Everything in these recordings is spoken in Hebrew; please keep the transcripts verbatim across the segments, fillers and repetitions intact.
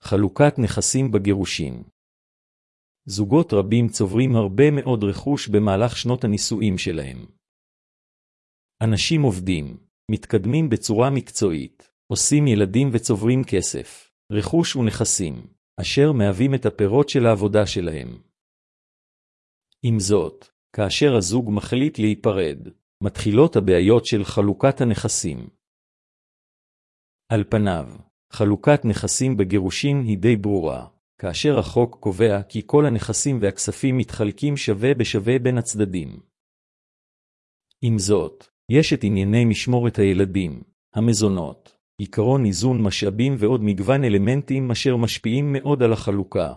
חלוקת נכסים בגירושין. זוגות רבים צוברים הרבה מאוד רכוש במהלך שנות הנישואים שלהם. אנשים עובדים, מתקדמים בצורה מקצועית, עושים ילדים וצוברים כסף, רכוש ונכסים, אשר מהווים את הפירות של העבודה שלהם. עם זאת, כאשר הזוג מחליט להיפרד, מתחילות הבעיות של חלוקת הנכסים. על פניו, חלוקת נכסים בגירושין היא די ברורה, כאשר החוק קובע כי כל הנכסים והכספים מתחלקים שווה בשווה בין הצדדים. עם זאת, יש את ענייני משמורת הילדים, המזונות, עיקרון איזון משאבים ועוד מגוון אלמנטים אשר משפיעים מאוד על החלוקה.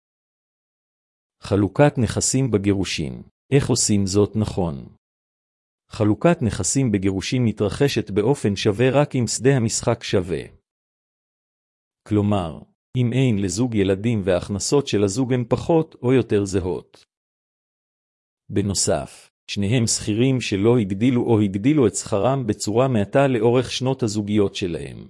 חלוקת נכסים בגירושין. איך עושים זאת נכון? חלוקת נכסים בגירושין מתרחשת באופן שווה רק אם שדה המשחק שווה. כלומר, אם אין לזוג ילדים וההכנסות של הזוג הם פחות או יותר זהות. בנוסף, שניהם שכירים שלא הגדילו או הגדילו את שכרם בצורה מעטה לאורך שנות הזוגיות שלהם.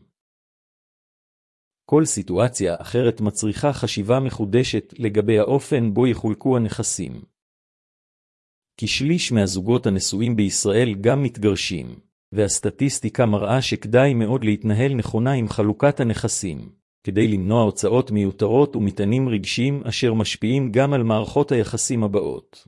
כל סיטואציה אחרת מצריכה חשיבה מחודשת לגבי האופן בו יחולקו הנכסים. כשליש מהזוגות הנשואים בישראל גם מתגרשים, והסטטיסטיקה מראה שכדאי מאוד להתנהל נכונה עם חלוקת הנכסים, כדי למנוע הוצאות מיותרות ומטענים רגשיים אשר משפיעים גם על מערכות היחסים הבאות.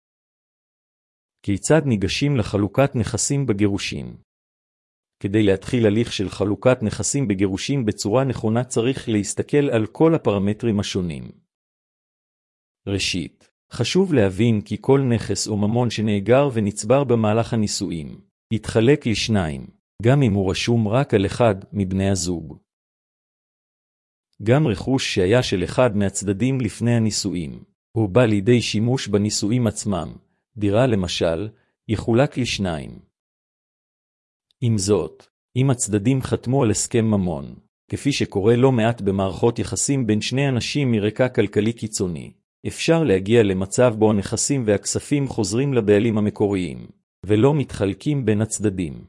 כיצד ניגשים לחלוקת נכסים בגירושין? כדי להתחיל הליך של חלוקת נכסים בגירושין בצורה נכונה צריך להסתכל על כל הפרמטרים השונים. ראשית, חשוב להבין כי כל נכס או ממון שנאגר ונצבר במהלך הנישואים, יתחלק לשניים, גם אם הוא רשום רק על אחד מבני הזוג. גם רכוש שהיה של אחד מהצדדים לפני הנישואים, או בא לידי שימוש בנישואים עצמם, דירה למשל, יחולק לשניים. עם זאת, אם הצדדים חתמו על הסכם ממון, כפי שקורה לא מעט במערכות יחסים בין שני אנשים מרקע כלכלי קיצוני, אפשר להגיע למצב בו הנכסים והכספים חוזרים לבעלים המקוריים, ולא מתחלקים בין הצדדים.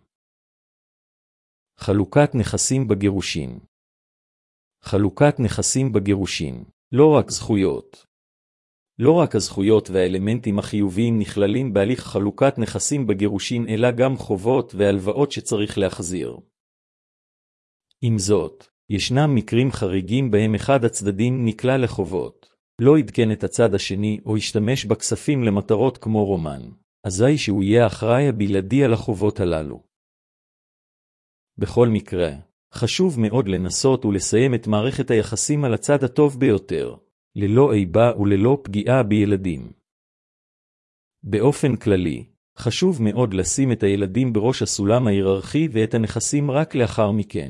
חלוקת נכסים בגירושין. חלוקת נכסים בגירושין, לא רק זכויות. לא רק הזכויות והאלמנטים החיוביים נכללים בהליך חלוקת נכסים בגירושין, אלא גם חובות והלוואות שצריך להחזיר. עם זאת, ישנם מקרים חריגים בהם אחד הצדדים נקלע לחובות, לא עדכן את הצד השני או השתמש בכספים למטרות כמו רומן, אזי שהוא יהיה אחראי הבלעדי על החובות הללו. בכל מקרה, חשוב מאוד לנסות ולסיים את מערכת היחסים על הצד הטוב ביותר, ללא איבה וללא פגיעה בילדים. באופן כללי, חשוב מאוד לשים את הילדים בראש הסולם ההיררכי ואת הנכסים רק לאחר מכן.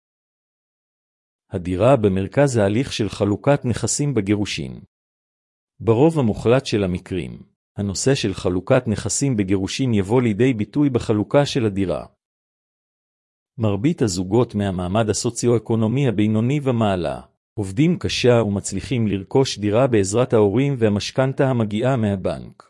הדירה במרכז ההליך של חלוקת נכסים בגירושין. ברוב המוחלט של המקרים, הנושא של חלוקת נכסים בגירושין יבוא לידי ביטוי בחלוקה של הדירה. מרבית הזוגות מהמעמד הסוציו-אקונומי הבינוני ומעלה, עובדים קשה ומצליחים לרכוש דירה בעזרת ההורים והמשכנתה המגיעה מהבנק.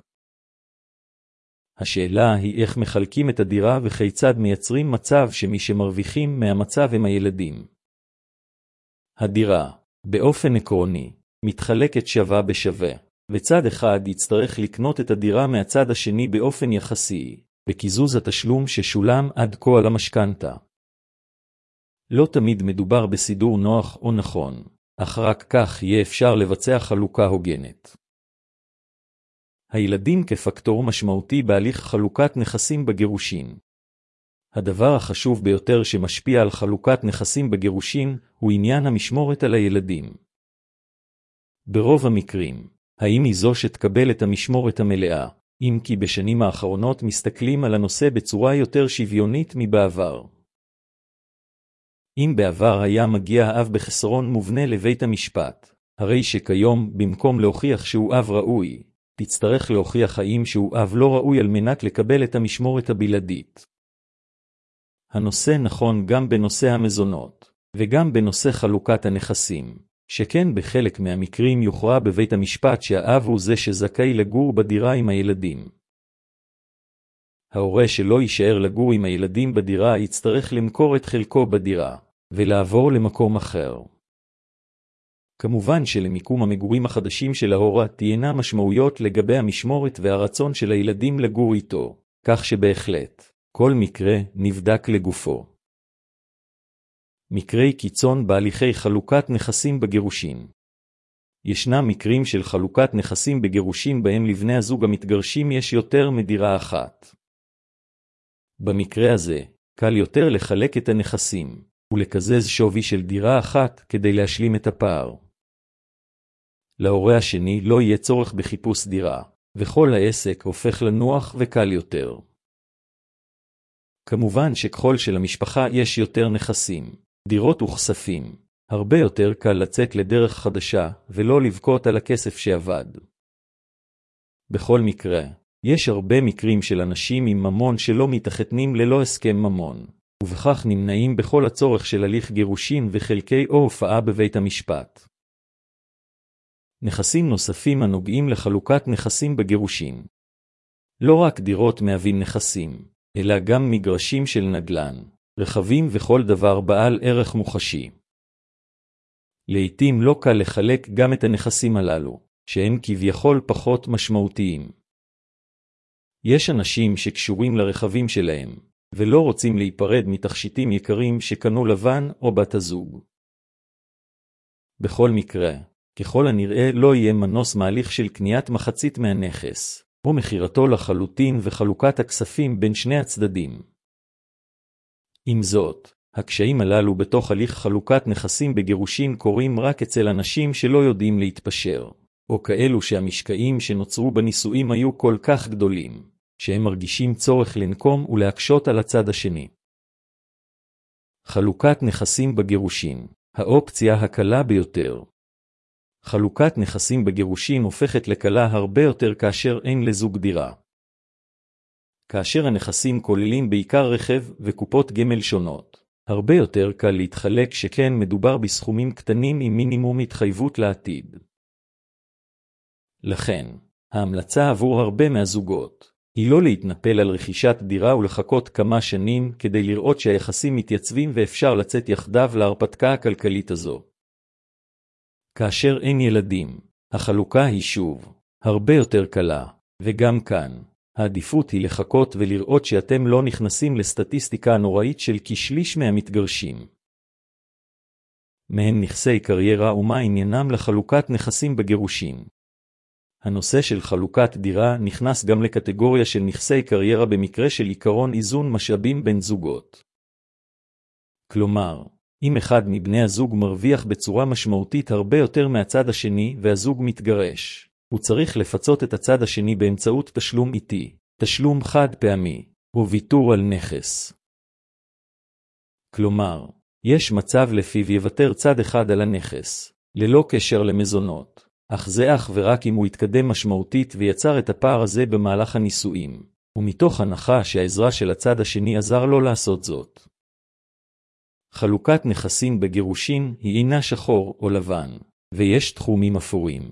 השאלה היא איך מחלקים את הדירה וכיצד מייצרים מצב שמי שמרוויחים מהמצב הם הילדים. הדירה, באופן עקרוני, מתחלקת שווה בשווה, וצד אחד יצטרך לקנות את הדירה מהצד השני באופן יחסי, בקיזוז התשלום ששולם עד כה על המשכנתה. לא תמיד מדובר בסידור נוח או נכון, אך רק כך יהיה אפשר לבצע חלוקה הוגנת. הילדים כפקטור משמעותי בהליך חלוקת נכסים בגירושין. הדבר החשוב ביותר שמשפיע על חלוקת נכסים בגירושין הוא עניין המשמורת על הילדים. ברוב המקרים, האם היא זו שתקבל את המשמורת המלאה, אם כי בשנים האחרונות מסתכלים על הנושא בצורה יותר שוויונית מבעבר. אם בעבר היה מגיע האב בחסרון מובנה לבית המשפט, הרי שכיום במקום להוכיח שהוא אב ראוי, תצטרך להוכיח האם שהוא אב לא ראוי על מנת לקבל את המשמורת הבלעדית. הנושא נכון גם בנושא המזונות, וגם בנושא חלוקת הנכסים, שכן בחלק מהמקרים יוכרע בבית המשפט שהאב הוא זה שזכאי לגור בדירה עם הילדים. ההורה שלא יישאר לגור עם הילדים בדירה יצטרך למכור את חלקו בדירה, ולעבור למקום אחר. כמובן שלמיקום המגורים החדשים של ההורה תהיינה משמעויות לגבי המשמורת והרצון של הילדים לגור איתו, כך שבהחלט, כל מקרה נבדק לגופו. מקרי קיצון בהליכי חלוקת נכסים בגירושין. ישנם מקרים של חלוקת נכסים בגירושין בהם לבני הזוג המתגרשים יש יותר מדירה אחת. במקרה הזה, קל יותר לחלק את הנכסים, ולקזז שווי של דירה אחת כדי להשלים את הפער. להורה השני לא יהיה צורך בחיפוש דירה, וכל העסק הופך לנוח וקל יותר. כמובן שככל שלמשפחה יש יותר נכסים, דירות וכספים, הרבה יותר קל לצאת לדרך חדשה ולא לבכות על הכסף שעבד. בכל מקרה, יש הרבה מקרים של אנשים עם ממון שלא מתחתנים ללא הסכם ממון, ובכך נמנעים בכל הצורך של הליך גירושין וחלקי או הופעה בבית המשפט. נכסים נוספים הנוגעים לחלוקת נכסים בגירושין. לא רק דירות מהווים נכסים, אלא גם מגרשים של נדל"ן, רכבים וכל דבר בעל ערך מוחשי. לעתים לא קל לחלק גם את הנכסים הללו, שהם כביכול פחות משמעותיים. יש אנשים שקשורים לרכבים שלהם, ולא רוצים להיפרד מתכשיטים יקרים שקנו לבן או בת הזוג. בכל מקרה, ככל הנראה לא יהיה מנוס מהליך של קניית מחצית מהנכס, או מחירתו לחלוטין וחלוקת הכספים בין שני הצדדים. עם זאת, הקשיים הללו בתוך הליך חלוקת נכסים בגירושין קורים רק אצל אנשים שלא יודעים להתפשר, או כאלו שהמשקעים שנוצרו בנישואים היו כל כך גדולים, שהם מרגישים צורך לנקום ולהקשות על הצד השני. חלוקת נכסים בגירושין, האופציה הקלה ביותר. חלוקת נכסים בגירושין הופכת לקלה הרבה יותר כאשר אין לזוג דירה. כאשר הנכסים כוללים בעיקר רכב וקופות גמל שונות, הרבה יותר קל להתחלק שכן מדובר בסכומים קטנים עם מינימום התחייבות לעתיד. לכן, ההמלצה עבור הרבה מהזוגות היא לא להתנפל על רכישת דירה ולחכות כמה שנים כדי לראות שהיחסים מתייצבים ואפשר לצאת יחדיו להרפתקה הכלכלית הזו. כאשר אין ילדים, החלוקה היא שוב הרבה יותר קלה, וגם כאן, העדיפות היא לחכות ולראות שאתם לא נכנסים לסטטיסטיקה הנוראית של כשליש מהמתגרשים. מהן נכסי קריירה ומה עניינם לחלוקת נכסים בגירושין. הנושא של חלוקת דירה נכנס גם לקטגוריה של נכסי קריירה במקרה של עיקרון איזון משאבים בין זוגות. כלומר, אם אחד מבני הזוג מרוויח בצורה משמעותית הרבה יותר מהצד השני והזוג מתגרש, הוא צריך לפצות את הצד השני באמצעות תשלום איטי, תשלום חד פעמי, או ויתור על נכס. כלומר, יש מצב לפיו יוותר צד אחד על הנכס, ללא קשר למזונות, אך זה אך ורק אם הוא יתקדם משמעותית ויצר את הפער הזה במהלך הנישואים, ומתוך הנחה שהעזרה של הצד השני עזר לו לעשות זאת. חלוקת נכסים בגירושין היא אינה שחור או לבן, ויש תחומים אפורים.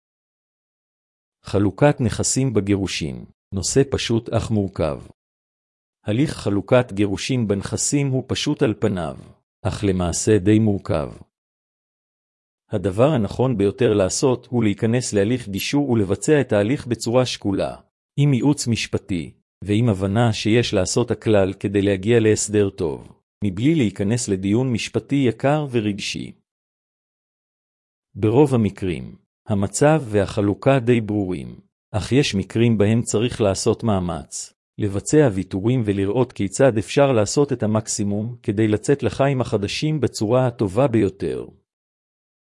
חלוקת נכסים בגירושין, נושא פשוט אך מורכב. הליך חלוקת גירושין בנכסים הוא פשוט על פניו, אך למעשה די מורכב. הדבר הנכון ביותר לעשות הוא להיכנס להליך גישור ולבצע את ההליך בצורה שקולה, עם ייעוץ משפטי, ועם הבנה שיש לעשות הכלל כדי להגיע להסדר טוב, מבלי להיכנס לדיון משפטי יקר ורגשי. ברוב המקרים, המצב והחלוקה די ברורים, אך יש מקרים בהם צריך לעשות מאמץ, לבצע ויתורים ולראות כיצד אפשר לעשות את המקסימום כדי לצאת לחיים החדשים בצורה הטובה ביותר.